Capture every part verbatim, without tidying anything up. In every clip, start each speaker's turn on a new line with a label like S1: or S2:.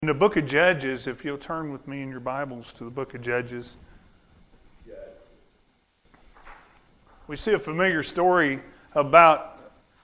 S1: In the book of Judges, if you'll turn with me in your Bibles to the book of Judges, we see a familiar story about,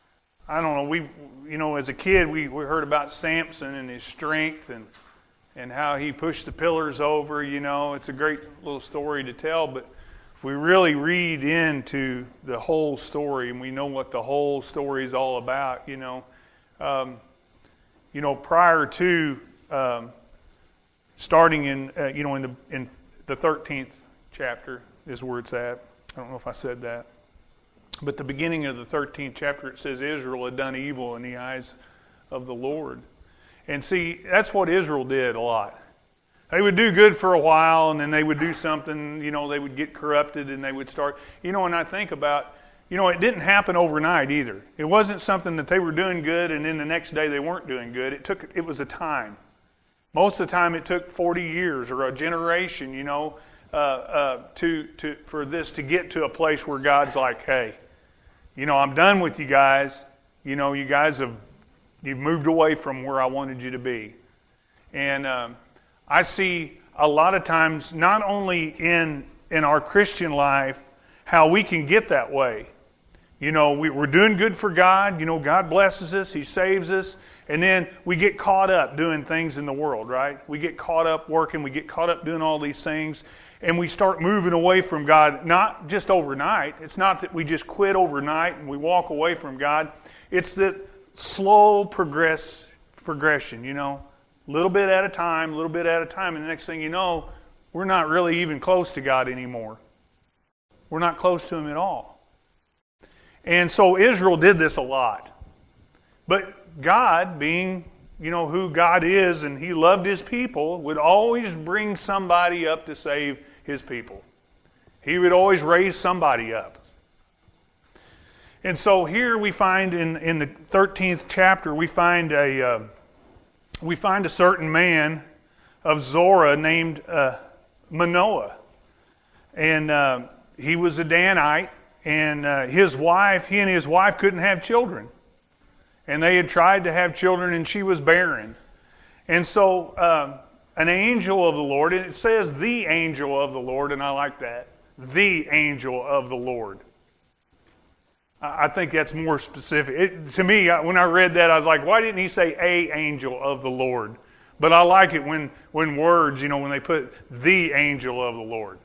S1: I don't know, we, you know, as a kid, we, we heard about Samson and his strength and and how he pushed the pillars over, you know. It's a great little story to tell, but if we really read into the whole story and we know what the whole story is all about, you know, um, you know, prior to Um, starting in, uh, you know, in the in the thirteenth chapter is where it's at. I don't know if I said that. But the beginning of the thirteenth chapter, it says Israel had done evil in the eyes of the Lord. And see, that's what Israel did a lot. They would do good for a while, and then they would do something, you know, they would get corrupted, and they would start, you know, and I think about, you know, it didn't happen overnight either. It wasn't something that they were doing good, and then the next day they weren't doing good. It took, it was a time. Most of the time, it took forty years or a generation, you know, uh, uh, to to for this to get to a place where God's like, "Hey, you know, I'm done with you guys. You know, you guys have you've moved away from where I wanted you to be." And um, I see a lot of times, not only in in our Christian life, how we can get that way. You know, we, we're doing good for God. You know, God blesses us. He saves us. And then we get caught up doing things in the world, right? We get caught up working. We get caught up doing all these things. And we start moving away from God, not just overnight. It's not that we just quit overnight and we walk away from God. It's that slow progress, progression, you know. A little bit at a time, a little bit at a time. And the next thing you know, we're not really even close to God anymore. We're not close to Him at all. And so Israel did this a lot. But God, being, you know, who God is, and He loved His people, would always bring somebody up to save His people. He would always raise somebody up. And so here we find in, in the thirteenth chapter, we find a uh, we find a certain man of Zorah named uh, Manoah, and uh, he was a Danite, and uh, his wife, he and his wife couldn't have children. And they had tried to have children, and she was barren. And so uh, an angel of the Lord, and it says the angel of the Lord, and I like that. The angel of the Lord. I think that's more specific. It, to me, when I read that, I was like, why didn't he say a angel of the Lord? But I like it when, when words, you know, when they put the angel of the Lord.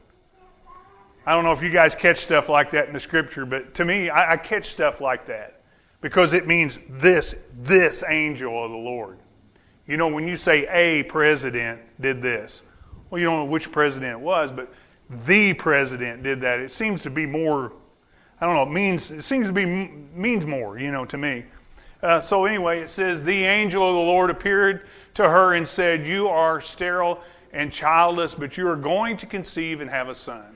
S1: I don't know if you guys catch stuff like that in the Scripture, but to me, I, I catch stuff like that. Because it means this, this angel of the Lord. You know, when you say a president did this, well, you don't know which president it was, but the president did that. It seems to be more, I don't know, it means, it seems to be, means more, you know, to me. Uh, so anyway, it says, the angel of the Lord appeared to her and said, you are sterile and childless, but you are going to conceive and have a son.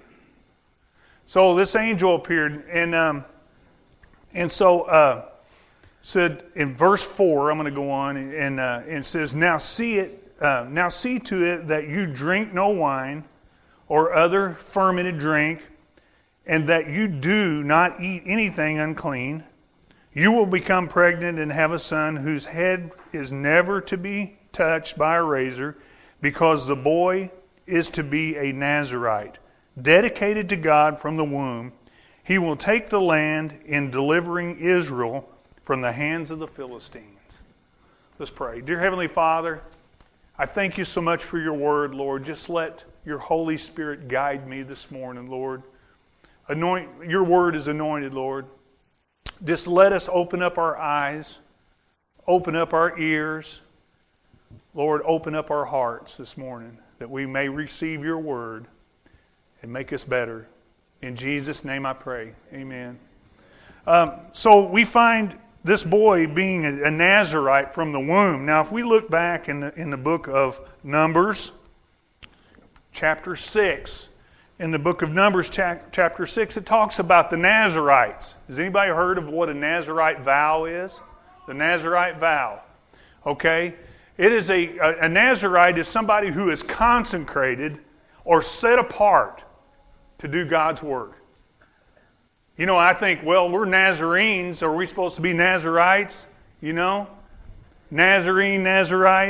S1: So this angel appeared, and um, and so, uh, said in verse four, I'm going to go on, and uh, and says, now see it, uh, now see to it that you drink no wine or other fermented drink, and that you do not eat anything unclean. You will become pregnant and have a son whose head is never to be touched by a razor, because the boy is to be a Nazirite, dedicated to God from the womb. He will take the land in delivering Israel from the hands of the Philistines. Let's pray. Dear Heavenly Father, I thank you so much for your word, Lord. Just let your Holy Spirit guide me this morning, Lord. Anoint, your word is anointed, Lord. Just let us open up our eyes, open up our ears. Lord, open up our hearts this morning that we may receive your word and make us better. In Jesus' name I pray. Amen. Um, so we find this boy being a, a Nazirite from the womb. Now, if we look back in the, in the book of Numbers, chapter six, in the book of Numbers, cha- chapter six, it talks about the Nazirites. Has anybody heard of what a Nazirite vow is? The Nazirite vow. Okay? It is a, a, a Nazirite is somebody who is consecrated or set apart to do God's work. You know, I think, well, we're Nazarenes. Are we supposed to be Nazirites? You know? Nazarene, Nazirites.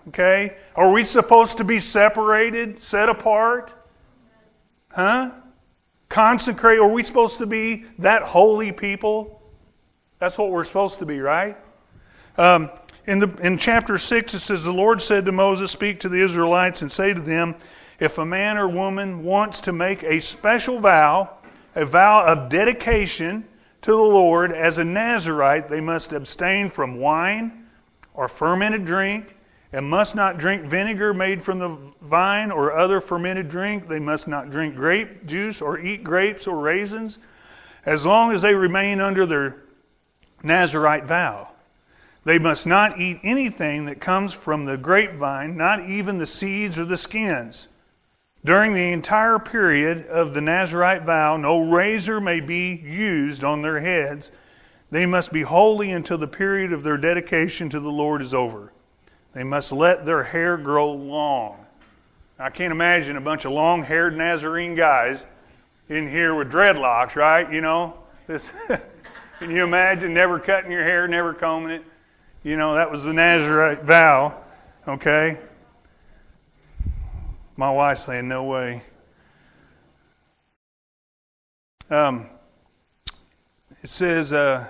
S1: Okay? Are we supposed to be separated, set apart? Huh? Consecrate? Are we supposed to be that holy people? That's what we're supposed to be, right? Um, in the in chapter six, it says, the Lord said to Moses, speak to the Israelites and say to them, if a man or woman wants to make a special vow, a vow of dedication to the Lord as a Nazirite, they must abstain from wine or fermented drink, and must not drink vinegar made from the vine or other fermented drink. They must not drink grape juice or eat grapes or raisins, as long as they remain under their Nazirite vow. They must not eat anything that comes from the grapevine, not even the seeds or the skins. During the entire period of the Nazirite vow, no razor may be used on their heads. They must be holy until the period of their dedication to the Lord is over. They must let their hair grow long. I can't imagine a bunch of long-haired Nazarene guys in here with dreadlocks, right? You know, this. Can you imagine never cutting your hair, never combing it? You know, that was the Nazirite vow, okay? My wife's saying, no way. Um, it says, uh,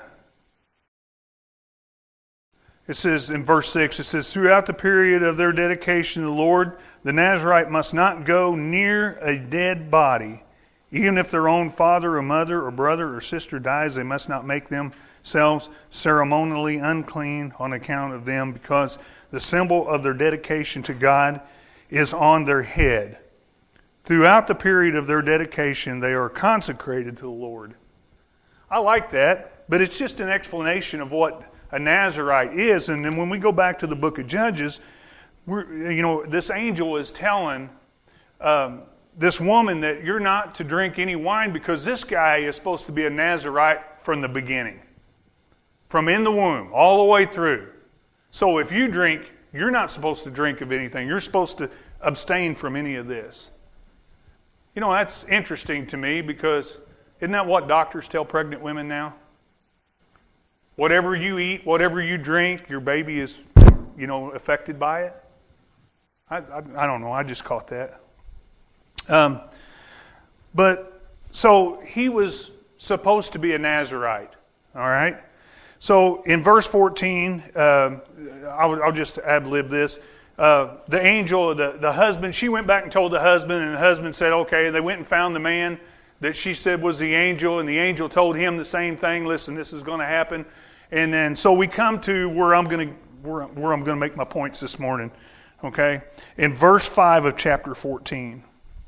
S1: it says in verse six, it says, throughout the period of their dedication to the Lord, the Nazirite must not go near a dead body. Even if their own father or mother or brother or sister dies, they must not make themselves ceremonially unclean on account of them, because the symbol of their dedication to God is on their head. Throughout the period of their dedication, they are consecrated to the Lord. I like that, but it's just an explanation of what a Nazirite is. And then when we go back to the book of Judges, we're, you know, this angel is telling um, this woman that you're not to drink any wine, because this guy is supposed to be a Nazirite from the beginning, from in the womb, all the way through. So if you drink, you're not supposed to drink of anything. You're supposed to abstain from any of this. You know, that's interesting to me, because isn't that what doctors tell pregnant women now? Whatever you eat, whatever you drink, your baby is, you know, affected by it. I, I, I don't know. I just caught that. Um, but so he was supposed to be a Nazirite. All right. So in verse fourteen, uh, I'll, I'll just ad-lib this. Uh, the angel, the, the husband, she went back and told the husband, and the husband said, okay. They went and found the man that she said was the angel, and the angel told him the same thing. Listen, this is going to happen. And then so we come to where I'm going to where, where I'm going to make my points this morning. Okay, in verse five of chapter fourteen.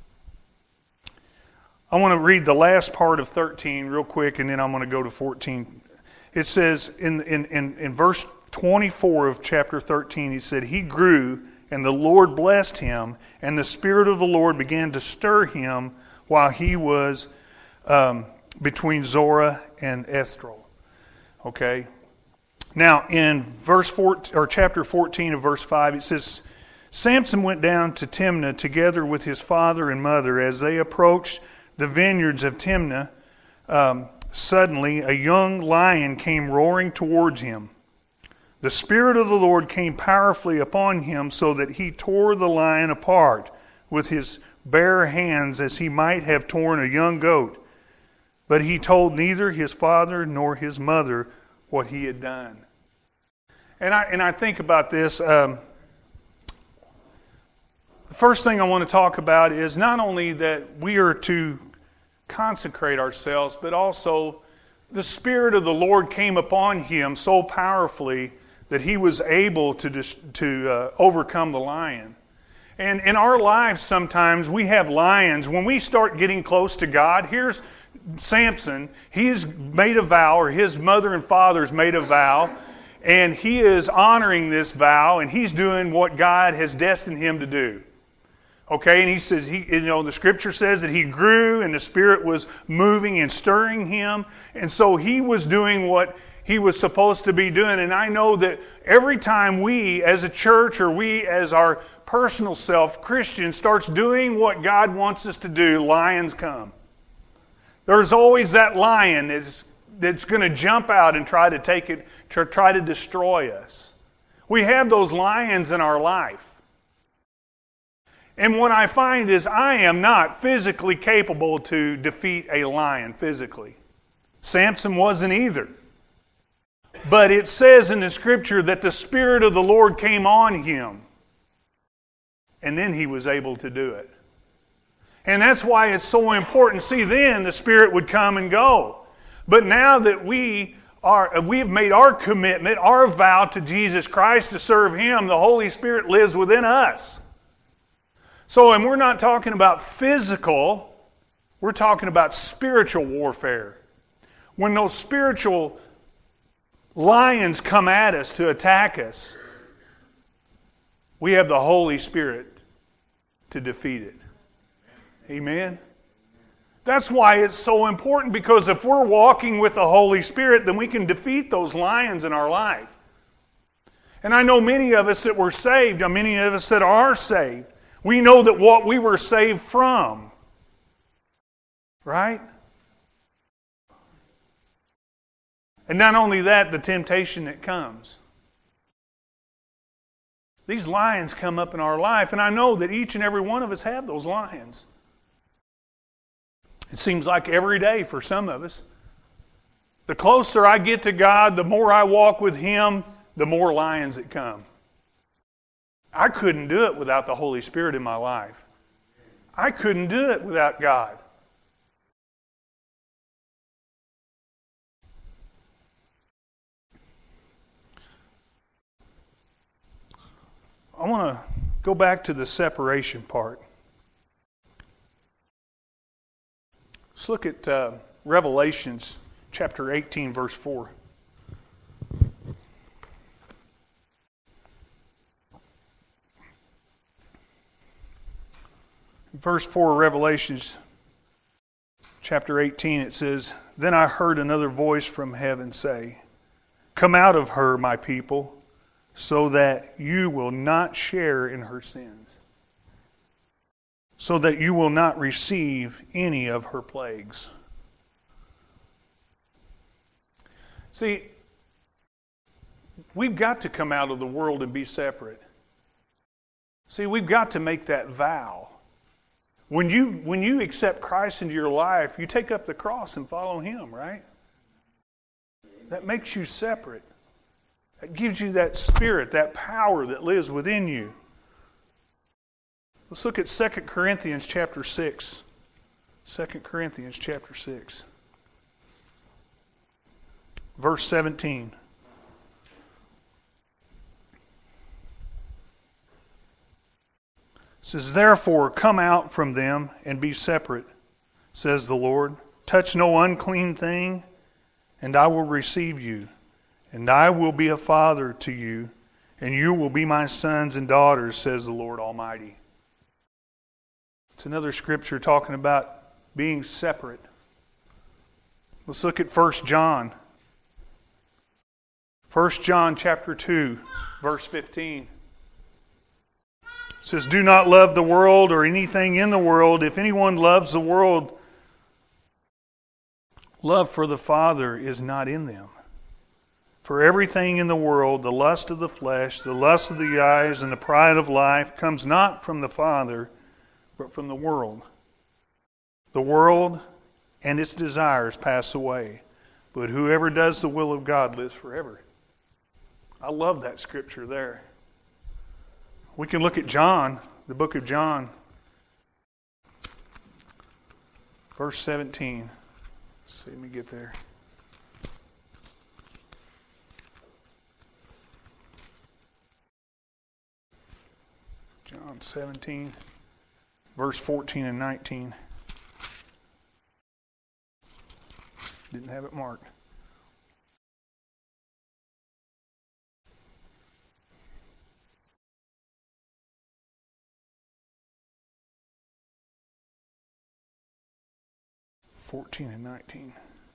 S1: I want to read the last part of thirteen real quick, and then I'm going to go to fourteen. It says in, in, in, in verse twenty-four of chapter thirteen, he said, he grew, and the Lord blessed him, and the Spirit of the Lord began to stir him while he was um, between Zorah and Eshtaol. Okay? Now, in verse four, or chapter fourteen of verse five, it says, Samson went down to Timnah together with his father and mother. As they approached the vineyards of Timnah, um, suddenly a young lion came roaring towards him. The Spirit of the Lord came powerfully upon him, so that he tore the lion apart with his bare hands, as he might have torn a young goat. But he told neither his father nor his mother what he had done. And I and I think about this. Um, the first thing I want to talk about is not only that we are to consecrate ourselves, but also the Spirit of the Lord came upon him so powerfully that he was able to dis- to uh, overcome the lion. And in our lives, sometimes we have lions. When we start getting close to God, here's Samson. He's made a vow, or his mother and father's made a vow, and he is honoring this vow, and he's doing what God has destined him to do. Okay, and he says, he, you know, the Scripture says that he grew, and the Spirit was moving and stirring him, and so he was doing what he was supposed to be doing. And I know that every time we, as a church, or we as our personal self, Christian, starts doing what God wants us to do, lions come. There's always that lion that's, that's going to jump out and try to take it, to try to destroy us. We have those lions in our life. And what I find is I am not physically capable to defeat a lion physically. Samson wasn't either. But it says in the Scripture that the Spirit of the Lord came on him. And then he was able to do it. And that's why it's so important. See, then the Spirit would come and go. But now that we are, we have made our commitment, our vow to Jesus Christ to serve Him, the Holy Spirit lives within us. So, and we're not talking about physical, we're talking about spiritual warfare. When those spiritual lions come at us to attack us, we have the Holy Spirit to defeat it. Amen? That's why it's so important, because if we're walking with the Holy Spirit, then we can defeat those lions in our life. And I know many of us that were saved, and many of us that are saved, we know that what we were saved from. Right? And not only that, the temptation that comes. These lions come up in our life, and I know that each and every one of us have those lions. It seems like every day for some of us. The closer I get to God, the more I walk with Him, the more lions that come. I couldn't do it without the Holy Spirit in my life. I couldn't do it without God. I want to go back to the separation part. Let's look at uh, Revelations chapter eighteen, verse four. Verse four, Revelations chapter eighteen, it says, "Then I heard another voice from heaven say, 'Come out of her, my people, so that you will not share in her sins, so that you will not receive any of her plagues.'" See, we've got to come out of the world and be separate. See, we've got to make that vow. When you, when you accept Christ into your life, you take up the cross and follow Him, right? That makes you separate. That gives you that spirit, that power that lives within you. Let's look at Second Corinthians chapter six. Second Corinthians chapter six. Verse seventeen. It says, "Therefore come out from them and be separate, says the Lord. Touch no unclean thing, and I will receive you. And I will be a father to you, and you will be my sons and daughters, says the Lord Almighty." It's another scripture talking about being separate. Let's look at First John. First John chapter two, verse fifteen. It says, "Do not love the world or anything in the world. If anyone loves the world, love for the Father is not in them. For everything in the world, the lust of the flesh, the lust of the eyes, and the pride of life, comes not from the Father, but from the world. The world and its desires pass away, but whoever does the will of God lives forever." I love that scripture there. We can look at John, the book of John, verse seventeen. Let's see, let me get there. John seventeen, verse fourteen and nineteen. Didn't have it marked. fourteen and nineteen.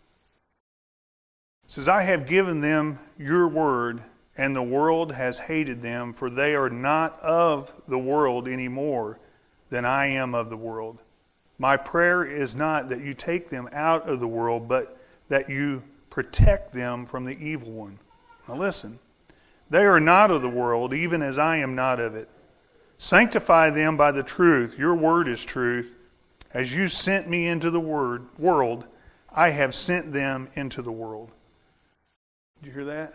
S1: It says, "I have given them your word, and the world has hated them, for they are not of the world any more than I am of the world. My prayer is not that you take them out of the world, but that you protect them from the evil one." Now listen. They are not of the world, even as I am not of it. Sanctify them by the truth. Your word is truth. As you sent me into the word, world, I have sent them into the world. Did you hear that?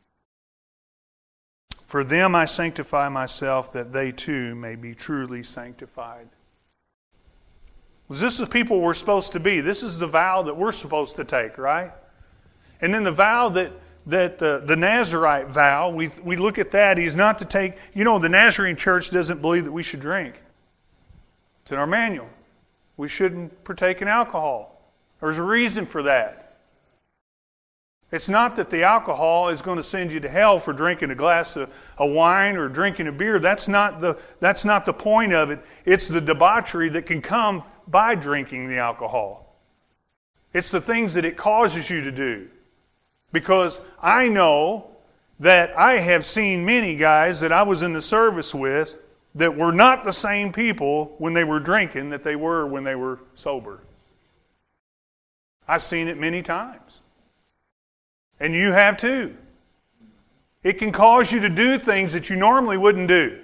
S1: For them I sanctify myself, that they too may be truly sanctified. Was this the people we're supposed to be? This is the vow that we're supposed to take, right? And then the vow that that the, the Nazirite vow, we we look at that, he's not to take, you know, the Nazarene church doesn't believe that we should drink. It's in our manual. We shouldn't partake in alcohol. There's a reason for that. It's not that the alcohol is going to send you to hell for drinking a glass of a wine or drinking a beer. That's not the that's not the point of it. It's the debauchery that can come by drinking the alcohol. It's the things that it causes you to do. Because I know that I have seen many guys that I was in the service with that were not the same people when they were drinking that they were when they were sober. I've seen it many times. And you have too. It can cause you to do things that you normally wouldn't do.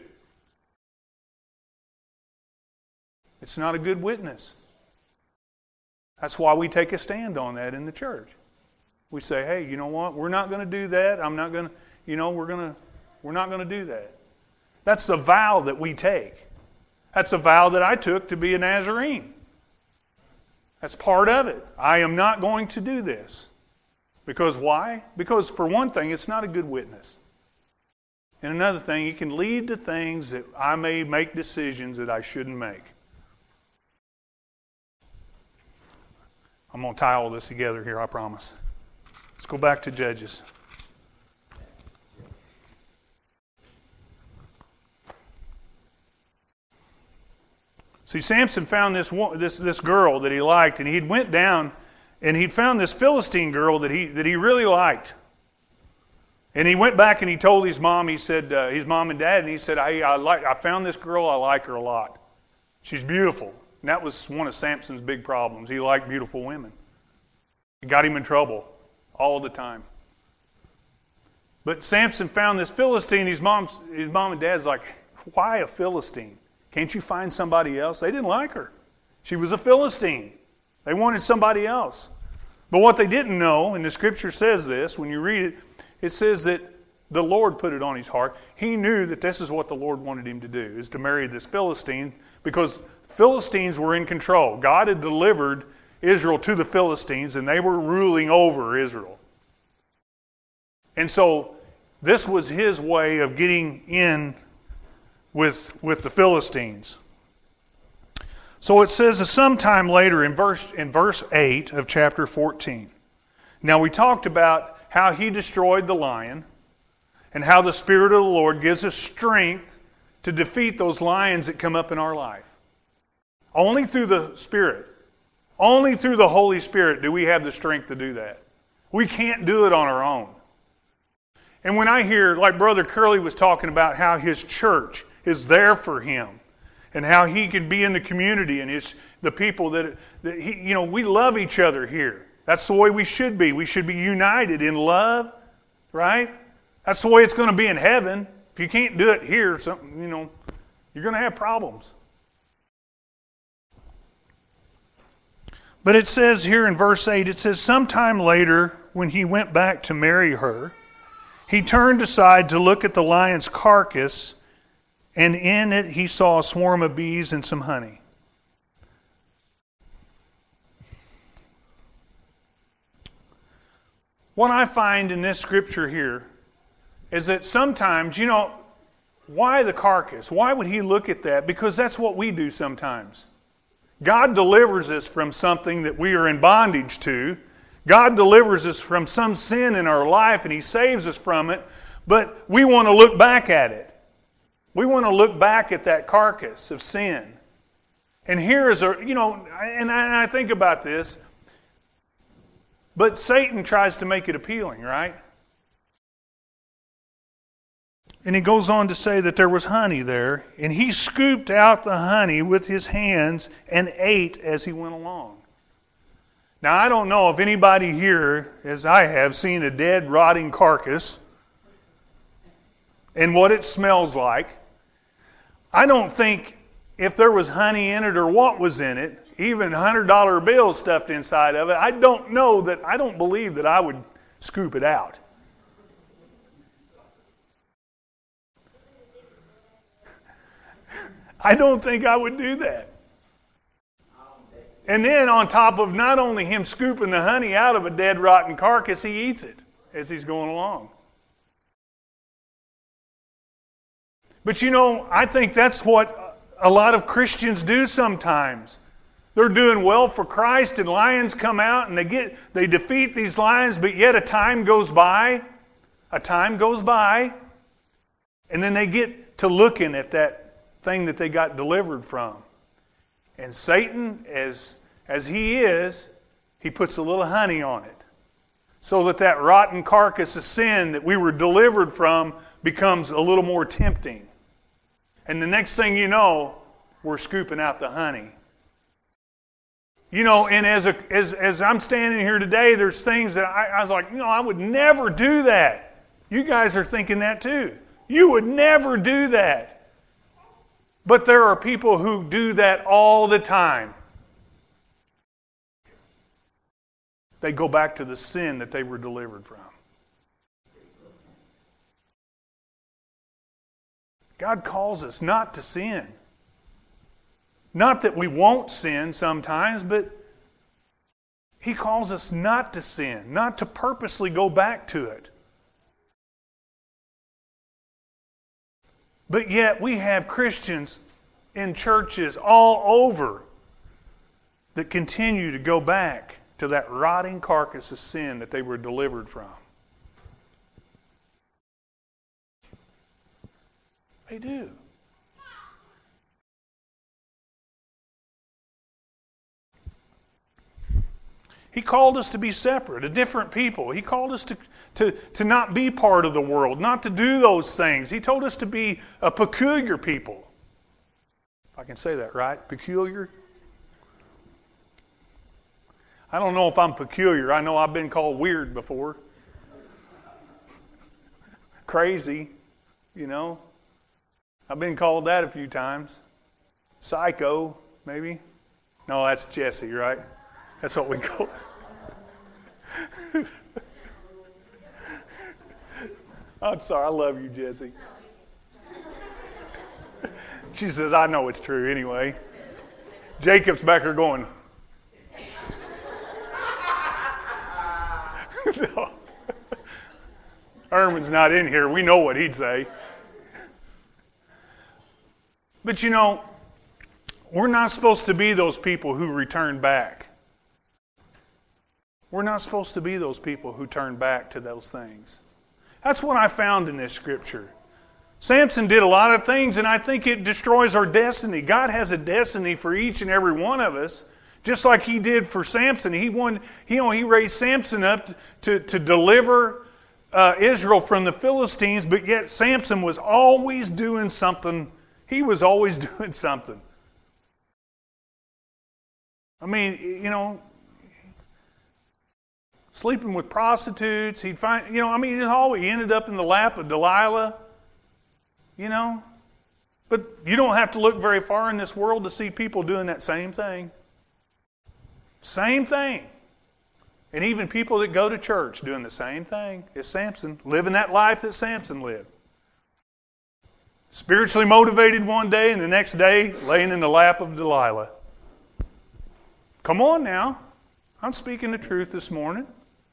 S1: It's not a good witness. That's why we take a stand on that in the church. We say, hey, you know what? We're not going to do that. I'm not going to, you know, we're going to, we're not going to do that. That's the vow that we take. That's a vow that I took to be a Nazarene. That's part of it. I am not going to do this. Because why? Because for one thing, it's not a good witness. And another thing, it can lead to things that I may make decisions that I shouldn't make. I'm going to tie all this together here, I promise. Let's go back to Judges. See, Samson found this this this girl that he liked, and he went down and he found this Philistine girl that he that he really liked. And he went back and he told his mom. He said, uh, his mom and dad, and he said, "Hey, I like I found this girl. I like her a lot. She's beautiful." And that was one of Samson's big problems. He liked beautiful women. It got him in trouble all the time. But Samson found this Philistine. His mom's his mom and dad's like, "Why a Philistine? Can't you find somebody else?" They didn't like her. She was a Philistine. They wanted somebody else. But what they didn't know, and the scripture says this, when you read it, it says that the Lord put it on his heart. He knew that this is what the Lord wanted him to do, is to marry this Philistine, because Philistines were in control. God had delivered Israel to the Philistines, and they were ruling over Israel. And so this was his way of getting in with, with the Philistines. So it says sometime later in verse, in verse eight of chapter fourteen. Now we talked about how he destroyed the lion and how the Spirit of the Lord gives us strength to defeat those lions that come up in our life. Only through the Spirit, only through the Holy Spirit do we have the strength to do that. We can't do it on our own. And when I hear, like Brother Curley was talking about how his church is there for him, and how he can be in the community and his the people that, that he, you know, we love each other here. That's the way we should be. We should be united in love, right? That's the way it's going to be in heaven. If you can't do it here, something, you know, you're going to have problems. But it says here in verse eight, it says, sometime later, when he went back to marry her, he turned aside to look at the lion's carcass, and in it he saw a swarm of bees and some honey. What I find in this scripture here is that sometimes, you know, why the carcass? Why would he look at that? Because that's what we do sometimes. God delivers us from something that we are in bondage to. God delivers us from some sin in our life, and he saves us from it, but we want to look back at it. We want to look back at that carcass of sin. And here is a, you know, and I, and I think about this, but Satan tries to make it appealing, right? And he goes on to say that there was honey there, and he scooped out the honey with his hands and ate as he went along. Now, I don't know if anybody here, as I have, seen a dead, rotting carcass. and what it smells like. I don't think if there was honey in it or what was in it, even one hundred dollar bills stuffed inside of it, I don't know that, I don't believe that I would scoop it out. I don't think I would do that. And then on top of not only him scooping the honey out of a dead, rotten carcass, he eats it as he's going along. But you know, I think that's what a lot of Christians do sometimes. They're doing well for Christ, and lions come out and they get they defeat these lions, but yet a time goes by, a time goes by, and then they get to looking at that thing that they got delivered from. And Satan, as, as he is, he puts a little honey on it, so that that rotten carcass of sin that we were delivered from becomes a little more tempting. And the next thing you know, we're scooping out the honey. You know, and as a, as as I'm standing here today, there's things that I, I was like, you know, I would never do that. You guys are thinking that too. You would never do that. But there are people who do that all the time. They go back to the sin that they were delivered from. God calls us not to sin. Not that we won't sin sometimes, but He calls us not to sin, not to purposely go back to it. But yet we have Christians in churches all over that continue to go back to that rotting carcass of sin that they were delivered from. They do. He called us to be separate, a different people. He called us to, to, to not be part of the world, not to do those things. He told us to be a peculiar people. If I can say that right, peculiar. I don't know if I'm peculiar. I know I've been called weird before. Crazy, you know. I've been called that a few times. Psycho, maybe. No, that's Jesse, right? That's what we call it. I'm sorry, I love you, Jesse. She says, I know it's true anyway. Jacob's back there going, no. Herman's not in here. We know what he'd say. But you know, we're not supposed to be those people who return back. We're not supposed to be those people who turn back to those things. That's what I found in this scripture. Samson did a lot of things, and I think it destroys our destiny. God has a destiny for each and every one of us, just like He did for Samson. He won. He, you know, he raised Samson up to, to, to deliver uh, Israel from the Philistines, but yet Samson was always doing something. He was always doing something. I mean, you know, sleeping with prostitutes. He'd find, you know, I mean, he always ended up in the lap of Delilah. You know, but you don't have to look very far in this world to see people doing that same thing. Same thing. And even people that go to church doing the same thing as Samson, living that life that Samson lived. Spiritually motivated one day and the next day laying in the lap of Delilah. Come on now. I'm speaking the truth this morning.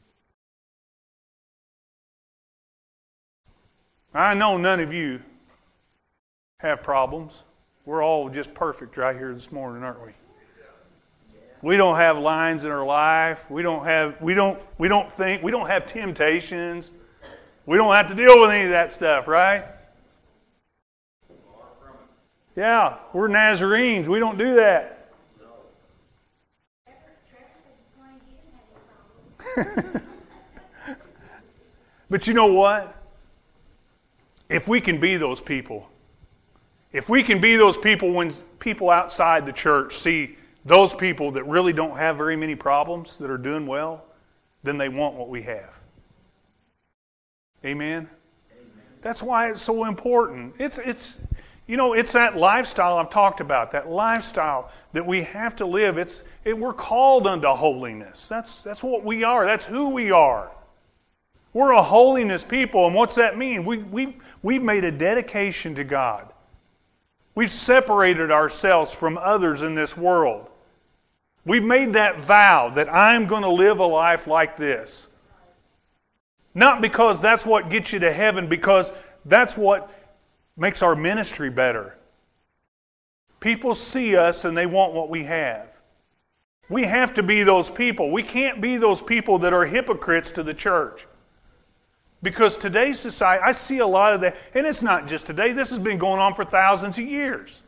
S1: I know none of you have problems. We're all just perfect right here this morning, aren't we? We don't have lines in our life. We don't have we don't we don't think we don't have temptations. We don't have to deal with any of that stuff, right? Yeah, we're Nazarenes. We don't do that. But you know what? If we can be those people, if we can be those people when people outside the church see those people that really don't have very many problems, that are doing well, then they want what we have. Amen? Amen. That's why it's so important. It's, it's, you know, it's that lifestyle I've talked about, that lifestyle that we have to live. It's, it, we're called unto holiness. That's, that's what we are. That's who we are. We're a holiness people, and what's that mean? We, we've, we've made a dedication to God. We've separated ourselves from others in this world. We've made that vow that I'm going to live a life like this. Not because that's what gets you to heaven, because that's what makes our ministry better. People see us and they want what we have. We have to be those people. We can't be those people that are hypocrites to the church. Because today's society, I see a lot of that, and it's not just today, this has been going on for thousands of years.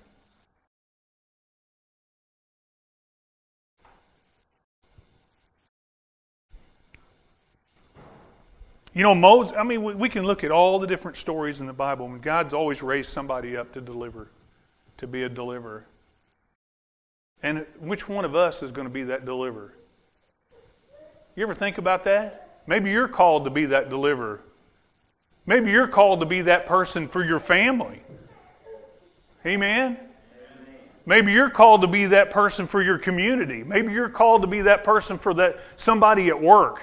S1: You know, Moses, I mean, we, we can look at all the different stories in the Bible, and God's always raised somebody up to deliver, to be a deliverer. And which one of us is going to be that deliverer? You ever think about that? Maybe you're called to be that deliverer. Maybe you're called to be that person for your family. Amen? Maybe you're called to be that person for your community. Maybe you're called to be that person for that somebody at work.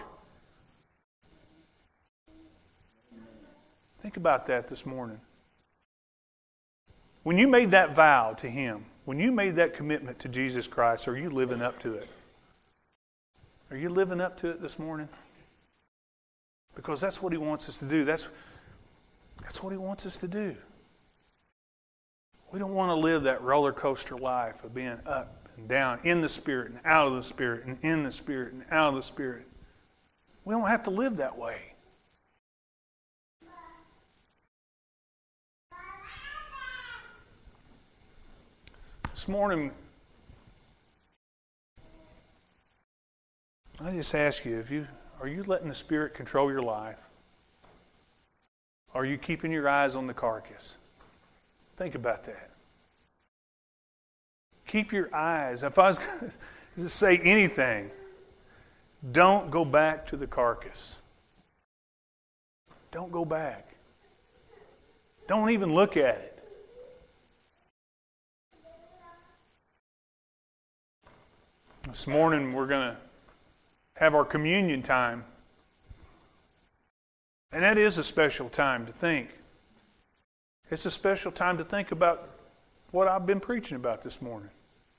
S1: Think about that this morning. When you made that vow to Him, when you made that commitment to Jesus Christ, are you living up to it? Are you living up to it this morning? Because that's what He wants us to do. That's, that's what He wants us to do. We don't want to live that roller coaster life of being up and down, in the Spirit and out of the Spirit, and in the Spirit and out of the Spirit. We don't have to live that way. This morning, I just ask you, if you are you letting the Spirit control your life? Are you keeping your eyes on the carcass? Think about that. Keep your eyes. If I was going to say anything, don't go back to the carcass. Don't go back. Don't even look at it. This morning we're going to have our communion time. And that is a special time to think. It's a special time to think about what I've been preaching about this morning.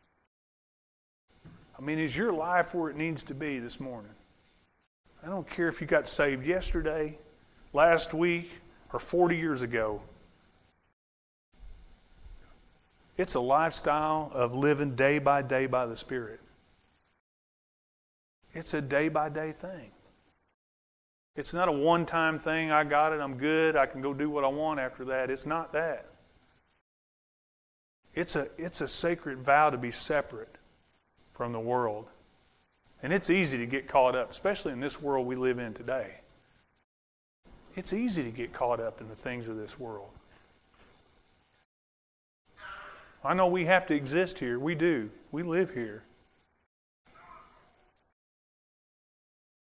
S1: I mean, is your life where it needs to be this morning? I don't care if you got saved yesterday, last week, or forty years ago. It's a lifestyle of living day by day by the Spirit. It's a day-by-day thing. It's not a one-time thing. I got it. I'm good. I can go do what I want after that. It's not that. It's a, it's a sacred vow to be separate from the world. And it's easy to get caught up, especially in this world we live in today. It's easy to get caught up in the things of this world. I know we have to exist here. We do. We live here.